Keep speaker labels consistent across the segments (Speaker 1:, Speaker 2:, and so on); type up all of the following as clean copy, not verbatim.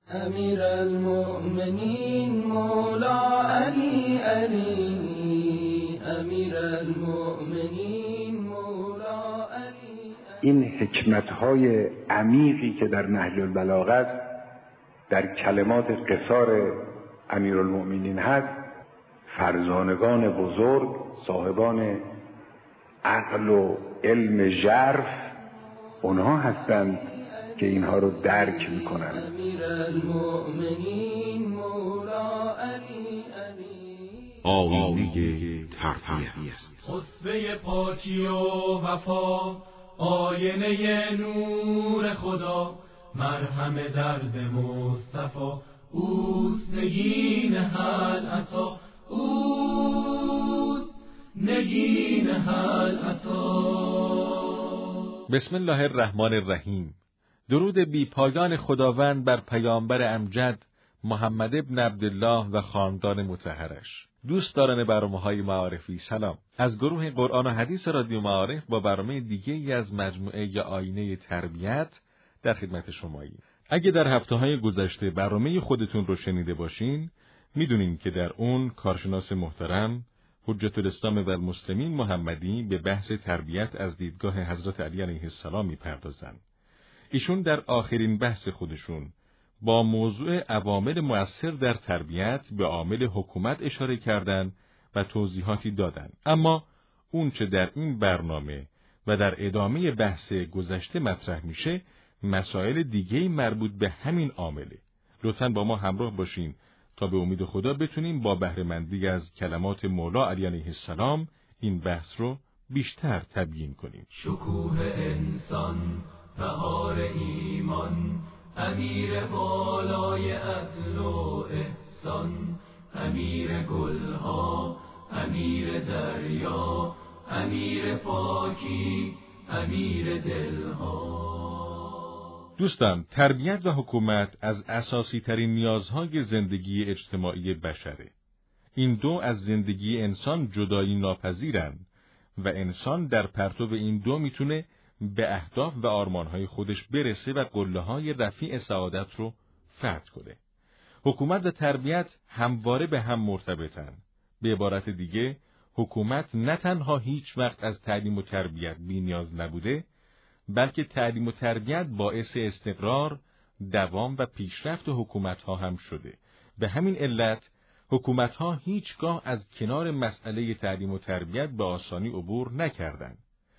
Speaker 1: امیر المؤمنین مولا علی علی، امیر المؤمنین مولا علی.
Speaker 2: این حکمت‌های عمیقی که در نهج البلاغه است، در کلمات قصار امیرالمؤمنین هست، فرزانگان بزرگ، صاحبان عقل و علم ژرف، اونها هستند که اینها رو درک میکنن.
Speaker 3: آینه تربیت،
Speaker 4: خطبه پاکی و وفا، آینه نور خدا، مرهم درد مصطفی، اوست نگین هل عطا، اوست نگین هل عطا.
Speaker 5: بسم الله الرحمن الرحیم. درود بی پایان خداوند بر پیامبر امجد محمد ابن عبدالله و خاندان مطهرش. دوستداران برنامه‌های معارفی، سلام. از گروه قرآن و حدیث رادیو معارف با برنامه دیگه‌ای از مجموعه یا آینه تربیت در خدمت شماییم. اگه در هفته‌های گذشته برنامه خودتون رو شنیده باشین، میدونین که در اون کارشناس محترم حجت الاسلام و المسلمین محمدی به بحث تربیت از دیدگاه حضرت علی علیه السلام میپردازند. ایشون در آخرین بحث خودشون با موضوع عوامل مؤثر در تربیت به عامل حکومت اشاره کردند و توضیحاتی دادند. اما اون چه در این برنامه و در ادامه بحث گذشته مطرح میشه، مسائل دیگه‌ای مربوط به همین عامله. لطفاً با ما همراه باشین تا به امید خدا بتونیم با بهره‌مندی از کلمات مولا علی علیه السلام این بحث رو بیشتر تبیین کنیم.
Speaker 4: شکوه انسان، بهار ایمان، امیر بالای عدل و احسان، امیر گلها، امیر دریا، امیر پاکی، امیر دلها.
Speaker 5: دوستان، تربیت و حکومت از اساسی ترین نیازهای زندگی اجتماعی بشره. این دو از زندگی انسان جدایی ناپذیرند و انسان در پرتو این دو میتونه به اهداف و آرمانهای خودش برسه و قله‌های رفیع سعادت رو فتح کنه. حکومت و تربیت همواره به هم مرتبطن. به عبارت دیگه، حکومت نه تنها هیچ وقت از تعلیم و تربیت بی‌نیاز نبوده، بلکه تعلیم و تربیت باعث استقرار، دوام و پیشرفت حکومت‌ها هم شده. به همین علت، حکومت‌ها هیچگاه از کنار مسئله تعلیم و تربیت به آسانی عبور نکردند.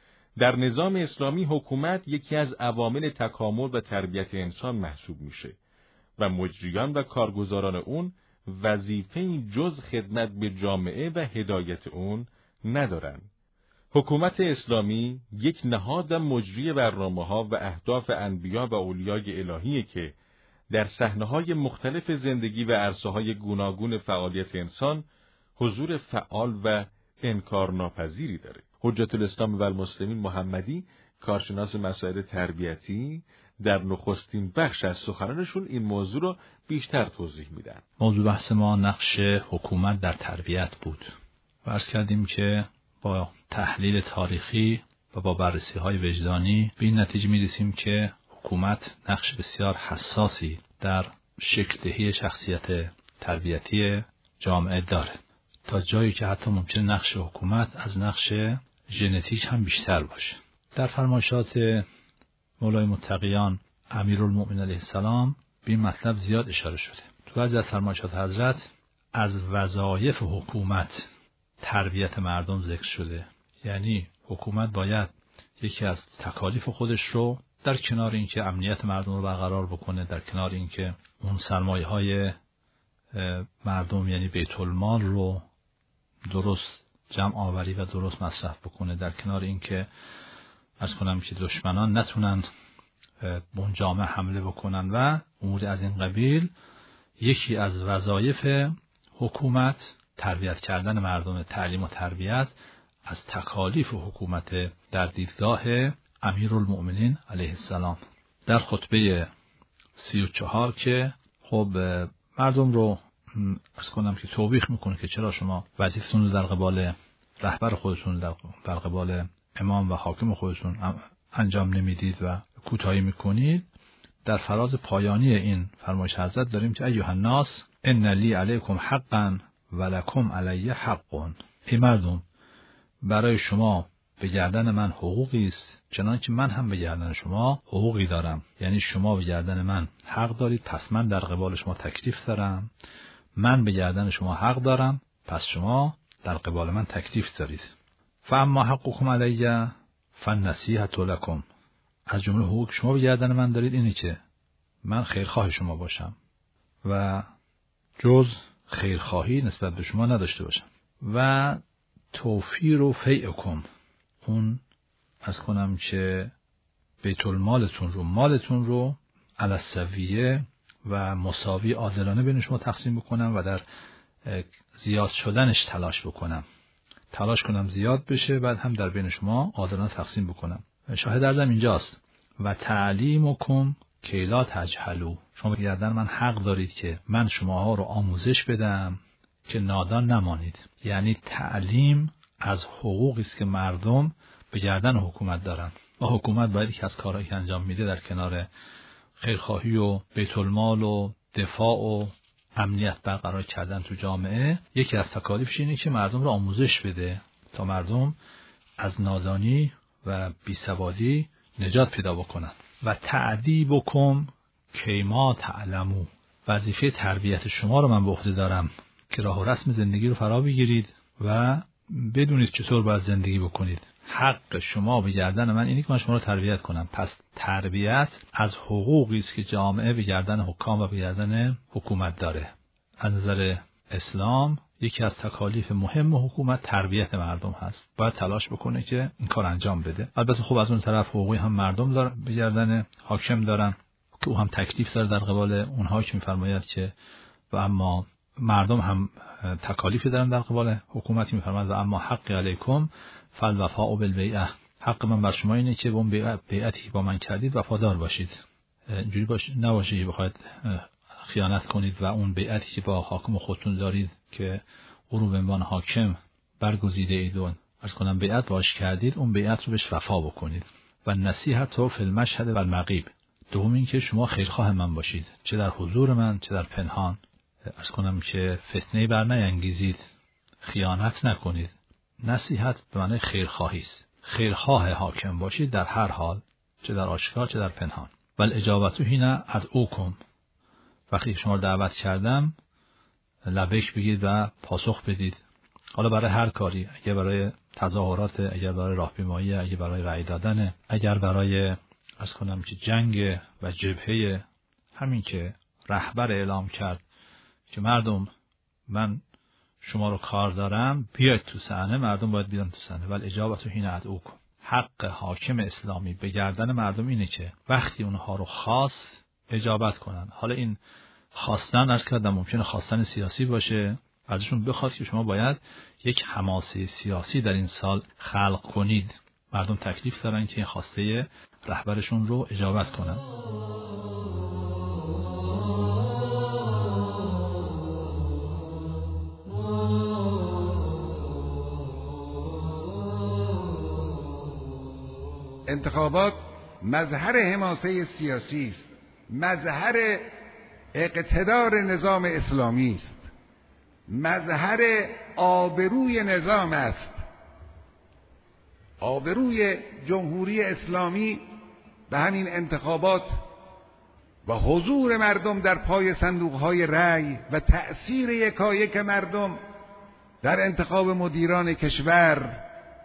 Speaker 5: در نظام اسلامی حکومت یکی از عوامل تکامل و تربیت انسان محسوب میشه و مجریان و کارگزاران اون وظیفه‌ای جز خدمت به جامعه و هدایت اون ندارن. حکومت اسلامی یک نهاد و مجری برنامه‌ها و اهداف انبیا و اولیای الهیه که در صحنه‌های مختلف زندگی و عرصه‌های گوناگون فعالیت انسان حضور فعال و انکارناپذیری داره. حجت الاسلام و المسلمین محمدی، کارشناس مسائل تربیتی، در نخستین بخش از سخنانشون این موضوع رو بیشتر توضیح میدن.
Speaker 6: موضوع بحث ما نقش حکومت در تربیت بود. عرض کردیم که با تحلیل تاریخی و با بررسی‌های وجدانی به این نتیجه می‌رسیم که حکومت نقش بسیار حساسی در شکل دهی شخصیت تربیتی جامعه داره، تا جایی که حتی ممکن نقش حکومت از نقش ژنتیک هم بیشتر باشه. در فرمایشات مولای متقیان امیرالمؤمنین علیه السلام به این مطلب زیاد اشاره شده. تو بعضی از فرمایشات حضرت از وظایف حکومت تربیت مردم ذکر شده. یعنی حکومت باید یکی از تکالیف خودش رو در کنار اینکه امنیت مردم رو برقرار بکنه، در کنار اینکه اون سرمایه‌های مردم یعنی بیت المال رو درست جمع آوری و درست مصرف بکنه، در کنار اینکه از کنم که دشمنان نتونن به اون جامعه حمله بکنن و امور از این قبیل، یکی از وظایف حکومت تربیت کردن مردم. تعلیم و تربیت از تکالیف حکومت در دیدگاه امیرالمؤمنین علیه السلام. در خطبه 34 که خب مردم رو از کنم که توبیخ میکنه که چرا شما وظیفتون رو در قبال رهبر خودتون، در قبال امام و حاکم خودتون انجام نمیدید و کوتاهی میکنید، در فراز پایانی این فرمایش حضرت داریم که ایها الناس ان لی علیکم حقا ولکم علی حق. ای مردم، برای شما به گردن من حقوقی است چنانکه من هم به گردن شما حقوقی دارم. یعنی شما به گردن من حق دارید، پس من در قبال شما تکلیف دارم. من به گردن شما حق دارم، پس شما در قبال من تکلیف دارید. فاما حقکم علی فالنصیحة لکم. از جمله حقوق شما به گردن من دارید اینی که من خیرخواه شما باشم و جز خیرخواهی نسبت به شما نداشته باشم. و توفیر و فیعکم، اون از کنم که بیت المالتون رو، مالتون رو علی السویه و مساوی عادلانه بین شما تقسیم بکنم و در زیاد شدنش تلاش کنم زیاد بشه، بعد هم در بین شما عادلانه تقسیم بکنم. شاهد ارزم اینجاست و تعلیمکم کی لا تجهلوا. شما به گردن من حق دارید که من شماها رو آموزش بدم که نادان نمانید. یعنی تعلیم از حقوقی است که مردم به گردن حکومت دارن و حکومت باید که از کارهایی که انجام میده در کنار خیرخواهی و بیت المال و دفاع و امنیت برقرار کردن تو جامعه، یکی از تکالیفش اینه که مردم رو آموزش بده تا مردم از نادانی و بیسوادی نجات پیدا بکنن. و تعدیبکم کیما تعلمو. وظیفه تربیت شما رو من به عهده دارم که راه و رسم زندگی رو فرا بگیرید و بدونید چطور باید زندگی بکنید. حق شما به گردن من اینه که من شما رو تربیت کنم. پس تربیت از حقوقی است که جامعه به گردن حکام و به گردن حکومت داره. از نظر اسلام یکی از تکالیف مهم حکومت تربیت مردم هست. باید تلاش بکنه که این کار انجام بده. البته خب از اون طرف حقوقی هم مردم دارن به گردن حاکم دارن که او هم تکلیف داره در قبال اونها که می‌فرماید که و اما مردم هم تکالیفی دارن در قبال حکومتی. می‌فرماید و اما حق علیکم فالوفاء بالبیعه. حق من بر شما اینه که به اون بیعتی که با من کردید وفادار باشید. اینجوری نباشه که بخواید خیانت کنید و اون بیعتی که با حاکم خودتون دارید که او رو به عنوان حاکم برگزیده اید و از کنم بیعت باش کردید، اون بیعت رو بهش وفا بکنید. و نصیحت فی المشهد و المغیب. دوم این که شما خیرخواه من باشید، چه در حضور من چه در پنهان. از کنم که فتنه بر نیانگیزید، خیانت نکنید. نصیحت به معنی خیرخواهی است. خیرخواه حاکم باشید در هر حال، چه در آشکار چه در پنهان. ول اجابتو هینا ادعوکم. وقتی شما رو دعوت کردم لبیک بگید و پاسخ بدید. حالا برای هر کاری، اگر برای تظاهرات، اگر برای راهپیمایی، اگر برای رأی دادن، اگر برای از کنم که جنگ و جبهه، همین که رهبر اعلام کرد که مردم من شما رو کار دارم بیاید تو صحنه، مردم باید بیان تو صحنه. ولی اجابتو هینا ادعوکم. حق حاکم اسلامی به گردن مردم اینه که وقتی اونها رو خواست اجابت کنن. حالا این خواستن عرض کردم ممکنه خواستن سیاسی باشه، ازشون بخواد که شما باید یک حماسه سیاسی در این سال خلق کنید. مردم تکلیف دارن که این خواسته رهبرشون رو اجابت کنن.
Speaker 2: انتخابات مظهر حماسه سیاسی است، مظهر اقتدار نظام اسلامی است، مظهر آبروی نظام است. آبروی جمهوری اسلامی به همین انتخابات و حضور مردم در پای صندوق‌های رأی و تأثیر یکایک مردم در انتخاب مدیران کشور،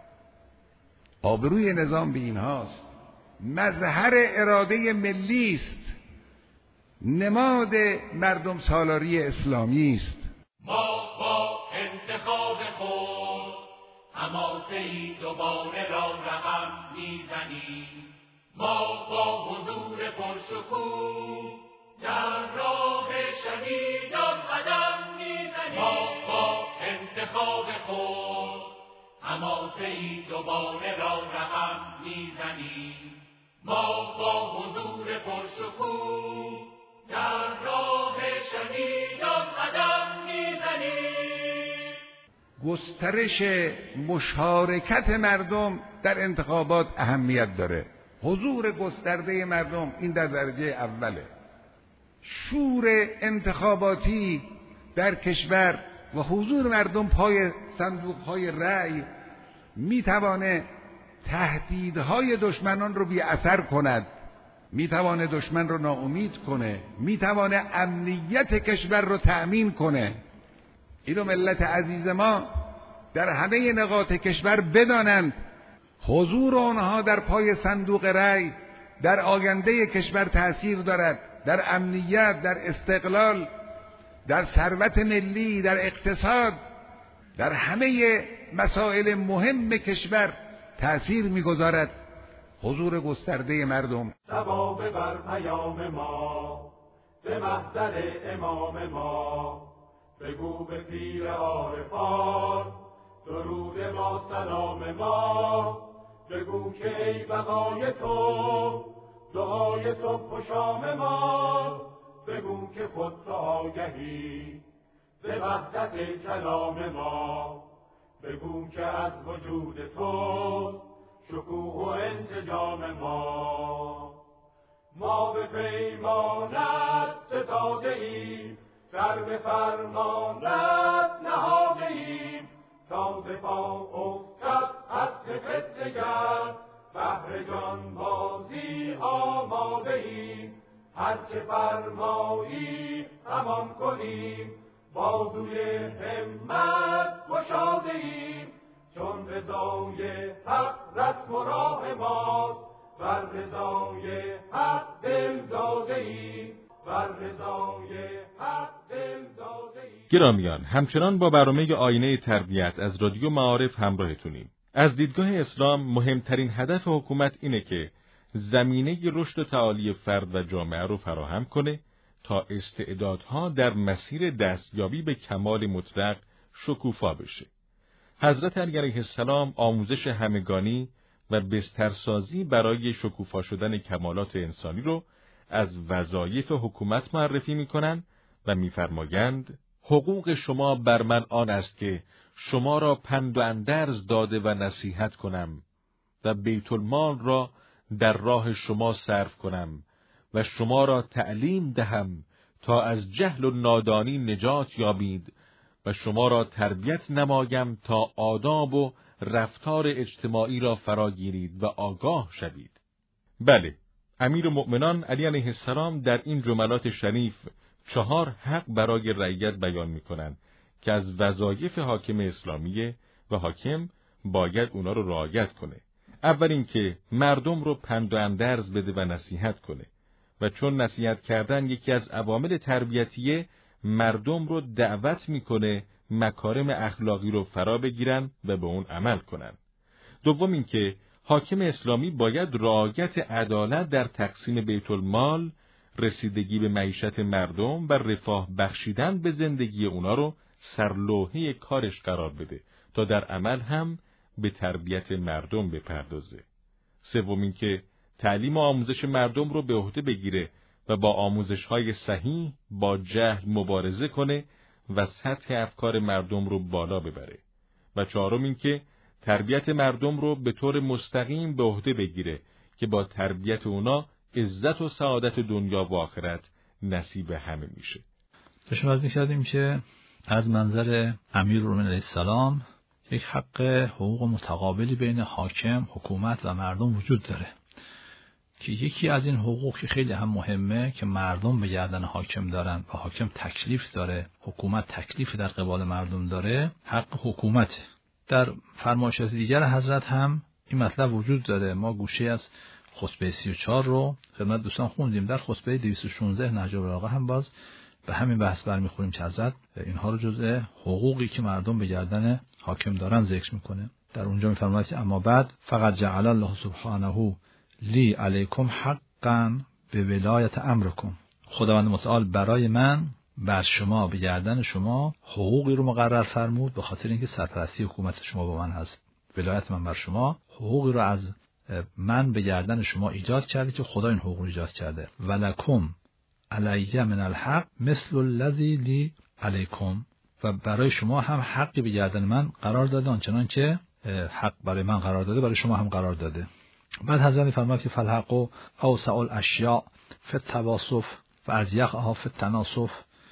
Speaker 2: آبروی نظام به اینهاست. مظهر اراده ملی است، نماد مردم سالاری اسلامی است.
Speaker 4: ما با انتخاب خود حماسه‌ای دوباره را رقم میزنیم. ما با حضور پرشکوه در راه شهیدان قدم میزنیم. ما با انتخاب خود حماسه‌ای دوباره را رقم میزنیم. ما با حضور پرشکوه در راه شهیدان قدم میزنیم.
Speaker 2: گسترش مشارکت مردم در انتخابات اهمیت داره. حضور گسترده مردم، این در درجه اوله. شور انتخاباتی در کشور و حضور مردم پای صندوق‌های رأی میتوانه تهدیدهای دشمنان رو بی اثر کند، میتوانه دشمن رو ناامید کنه، میتوانه امنیت کشور رو تأمین کنه. اینو ملت عزیز ما در همه نقاط کشور بدانند. حضور آنها در پای صندوق رأی در آینده کشور تأثیر دارد، در امنیت، در استقلال، در ثروت ملی، در اقتصاد، در همه مسائل مهم کشور تأثیر می‌گذارد. حضور گسترده مردم.
Speaker 4: ثواب بر پیام ما به محضر امام ما، بگو به پیر عارفان درود ما سلام ما، بگو که ای بقای تو دعای صبح و شام ما، بگو که خود تو آگهی به وحدت کلام ما، بگو که از وجود تو شکوه و انسجام ما به پیمانت ستاده ایم، سر به فرمانت نهاده ایم، تازه پا افتد اصل فتنگر، بهر جان بازی آماده ایم، هر چه فرمایی همان کنیم، بازوی همت گشاده ایم، چون رضای حق رسم و راه ماست، بر رضای حق دل داده ایم، بر رضای حق دل داده ایم.
Speaker 5: گرامیان، همچنان با برنامه آینه تربیت از رادیو معارف همراهتونیم. از دیدگاه اسلام مهمترین هدف حکومت اینه که زمینه رشد و تعالی فرد و جامعه رو فراهم کنه تا استعدادها در مسیر دستیابی به کمال مطلق شکوفا بشه. حضرت علی علیه السلام آموزش همگانی و بسترسازی برای شکوفا شدن کمالات انسانی رو از وظایف حکومت معرفی می‌کنند و می‌فرمایند حقوق شما بر من آن است که شما را پند و اندرز داده و نصیحت کنم و بیت المال را در راه شما صرف کنم و شما را تعلیم دهم تا از جهل و نادانی نجات یابید و شما را تربیت نمایم تا آداب و رفتار اجتماعی را فراگیرید و آگاه شوید. بله، امیرالمؤمنان علی علیه السلام در این جملات شریف 4 حق برای رعیت بیان می‌کنند که از وظایف حاکم اسلامیه و حاکم باید اونا رو رعایت کنه. اول اینکه مردم رو پند و اندرز بده و نصیحت کنه و چون نصیحت کردن یکی از عوامل تربیتیه، مردم رو دعوت میکنه مکارم اخلاقی رو فرا بگیرن و به اون عمل کنن. دوم اینکه حاکم اسلامی باید رعایت عدالت در تقسیم بیت المال، رسیدگی به معیشت مردم و رفاه بخشیدن به زندگی اونا رو سرلوحه کارش قرار بده تا در عمل هم به تربیت مردم بپردازه. سوم اینکه تعلیم و آموزش مردم رو به عهده بگیره و با آموزش‌های صحیح با جهل مبارزه کنه و سطح افکار مردم رو بالا ببره. و چهارم اینکه تربیت مردم رو به طور مستقیم به عهده بگیره که با تربیت اونا عزت و سعادت دنیا و آخرت نصیب همه میشه.
Speaker 6: داشتیم می‌کردیم که از منظر امیرالمومنین علیه السلام یک حق حقوق متقابلی بین حاکم، حکومت و مردم وجود داره که یکی از این حقوق که خیلی هم مهمه که مردم به گردن حاکم دارن و حاکم تکلیف داره، حکومت تکلیف در قبال مردم داره، حق حکومته. در فرمایشات دیگر حضرت هم این مطلب وجود داره. ما گوشه از خطبه 34 رو خدمت دوستان خوندیم. در خطبه 216 نهج البلاغه هم باز به همین بحث برمیخوریم که حضرت اینها رو جزء حقوقی که مردم به گردن حاکم دارن ذکر میکنه. در اونجا میفرماید که اما بعد فقط جعل الله سبحانه لی علیکم حقا به ولایت امرکم. خداوند متعال برای من بر شما به گردن شما حقوقی رو مقرر فرمود به خاطر اینکه سرپرستی حکومت شما با من هست. ولایت من بر شما حقوقی رو از من به گردن شما ایجاد کرده که خدا این حقوق رو ایجاد کرده. ولکم علی من الحق مثل الذی لی علیکم، و برای شما هم حقی به گردن من قرار داده آنچنان که حق برای من قرار داده برای شما هم قرار داده. بعد حضرت فرمود که فالحق اوسع الاشیاء فی التواصف و از یقها فی التناصف.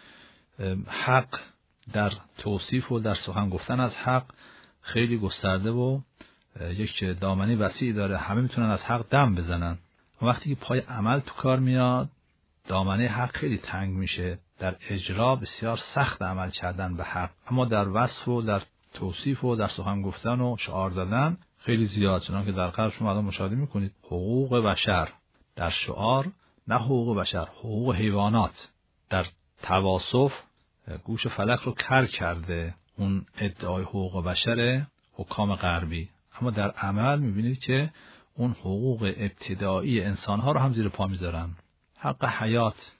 Speaker 6: حق در توصیف و در سخن گفتن از حق خیلی گسترده و یک دامنه وسیعی داره، همه میتونن از حق دم بزنن. وقتی که پای عمل تو کار میاد دامنه حق خیلی تنگ میشه، در اجرا بسیار سخت عمل کردن به حق، اما در وصف و در توصیف و در سخن گفتن و شعار دادن خیلی زیاد. چنانکه در غرب شما الان مشاهده میکنید حقوق بشر در شعار، نه حقوق بشر، حقوق حیوانات. در تواصف گوش فلک رو کر کرده اون ادعای حقوق بشر حکام غربی، اما در عمل میبینید که اون حقوق ابتدایی انسانها رو هم زیر پا میذارن. حق حیات،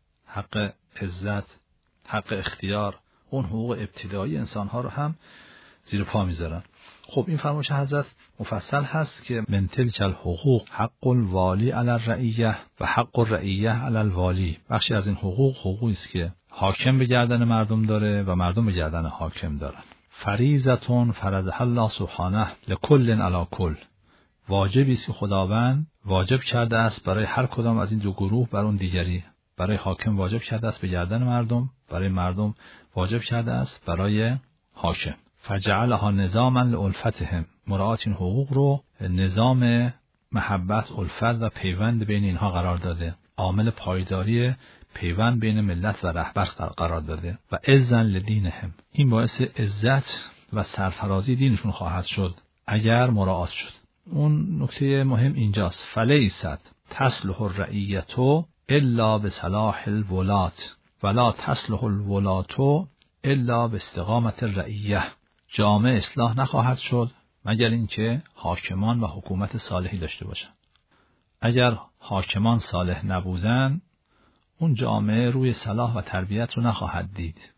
Speaker 6: حق عزت، حق اختیار، اون حقوق ابتدایی انسانها رو هم زیر پا میذارن. خب این فرمایش حضرت مفصل هست که من تلک الحقوق حق الوالی علی الرعیه و حق الرعیه علی الوالی. بخشی از این حقوقی است که حاکم به گردن مردم داره و مردم به گردن حاکم دارن. فریضتون فرضها الله سبحانه لکل علی کل. واجبی است که خداوند واجب کرده است برای هر کدام از این دو گروه بر اون دیگری. برای حاکم واجب کرده است به گردن مردم، برای مردم واجب کرده است برای حاکم. فجعلها نظاما لالفتهم. مراعات این حقوق رو نظام محبت، الفت و پیوند بین اینها قرار داده. عامل پایداری پیوند بین ملت و رهبر قرار داده. و عزا لدینهم. این باعث عزت و سرفرازی دینشون خواهد شد اگر مراعات شد. اون نکته مهم اینجاست. فلیست تصلح الرعیت الا بصلاح الولات ولا تصلح الولات الا باستقامت الرعیه. جامعه اصلاح نخواهد شد مگر اینکه حاکمان و حکومت صالحی داشته باشند. اگر حاکمان صالح نبودن اون جامعه روی صلاح و تربیت رو نخواهد دید.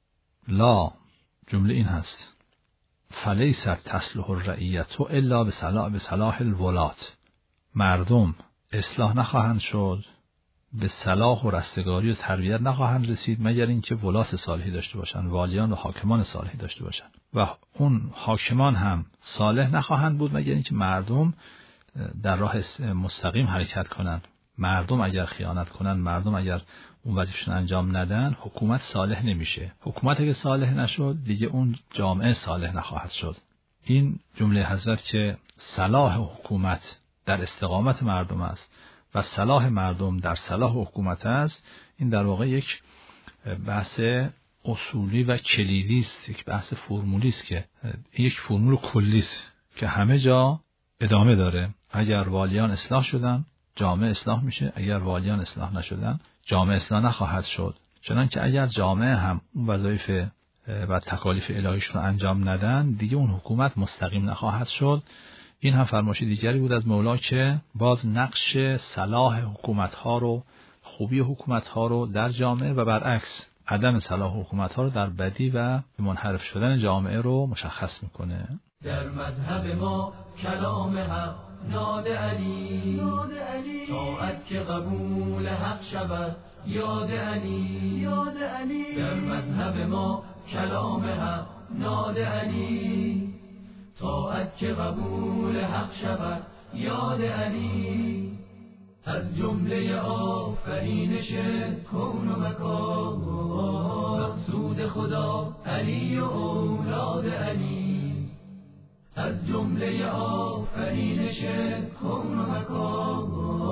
Speaker 6: لا، جمله این هست. فلیست تصلح الرعیت الا بصلاح الولات. مردم اصلاح نخواهند شد، به صلاح و رستگاری و تربیت نخواهند رسید مگر اینکه ولات صالحی داشته باشند، والیان و حاکمان صالحی داشته باشند. و اون حاکمان هم صالح نخواهند بود مگر اینکه مردم در راه مستقیم حرکت کنند. مردم اگر خیانت کنند، مردم اگر اون وظیفه‌شون انجام ندن، حکومت صالح نمیشه. حکومت اگه صالح نشد دیگه اون جامعه صالح نخواهد شد. این جمله حضرت که صلاح حکومت در استقامت مردم است و صلاح مردم در صلاح حکومت است، این در واقع یک بحث اصولی و کلیدی است، یک بحث فرمولی است که یک فرمول کلی است که همه جا ادامه داره. اگر والیان اصلاح شدن جامعه اصلاح میشه، اگر والیان اصلاح نشدن جامعه اصلاح نخواهد شد. چنانکه اگر جامعه هم اون وظایف و تکالیف الهیش رو انجام ندن دیگه اون حکومت مستقیم نخواهد شد. این هم فرمایش دیگری بود از مولا که باز نقش صلاح حکومت‌ها رو، خوبی حکومت‌ها رو در جامعه و برعکس عدم صلاح حکومت‌ها رو در بدی و منحرف شدن جامعه رو مشخص میکنه.
Speaker 1: در مذهب ما کلام حق ناد علی، طاعت که قبول حق شود یاد علی. در مذهب ما کلام حق ناد علی، طاعت که قبول حق شود یاد علی. از جمله آفرینش کون و مکان مقصود خدا علی و اولاد علی. از جمله آفرینش کون و مکان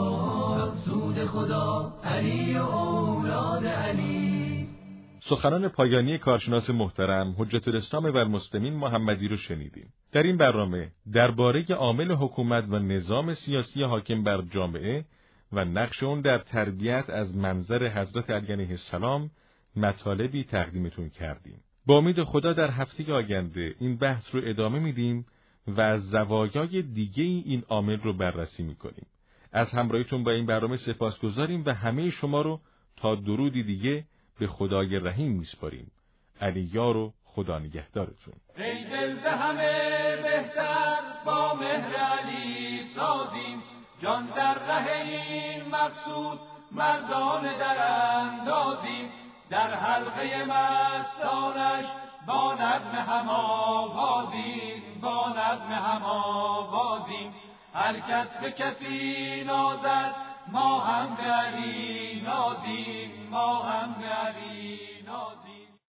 Speaker 1: مقصود خدا علی و اولاد علی.
Speaker 5: سخنان پایانی کارشناس محترم حجت الاسلام و المسلمین محمدی رو شنیدیم. در این برنامه درباره عامل حکومت و نظام سیاسی حاکم بر جامعه و نقش اون در تربیت از منظر حضرت علی علیه السلام مطالبی تقدیمتون کردیم. با امید خدا در هفته آینده این بحث رو ادامه میدیم و از زوایای دیگه این عامل رو بررسی میکنیم. از همراهیتون با این برنامه سپاسگزاریم و همه شما رو تا درودی دیگه به خدای رحیم میسپاریم. علی یار و خدا نگهدارتون.
Speaker 4: ای دل ز همه بهتر با مهر علی سازیم، جان در ره این مقصود مردان در اندازیم. در حلقه مستانش با نظم هم آوازیم، هر کس به کسی نازد ما هم به علی نازیم، ما هم به علی نازیم.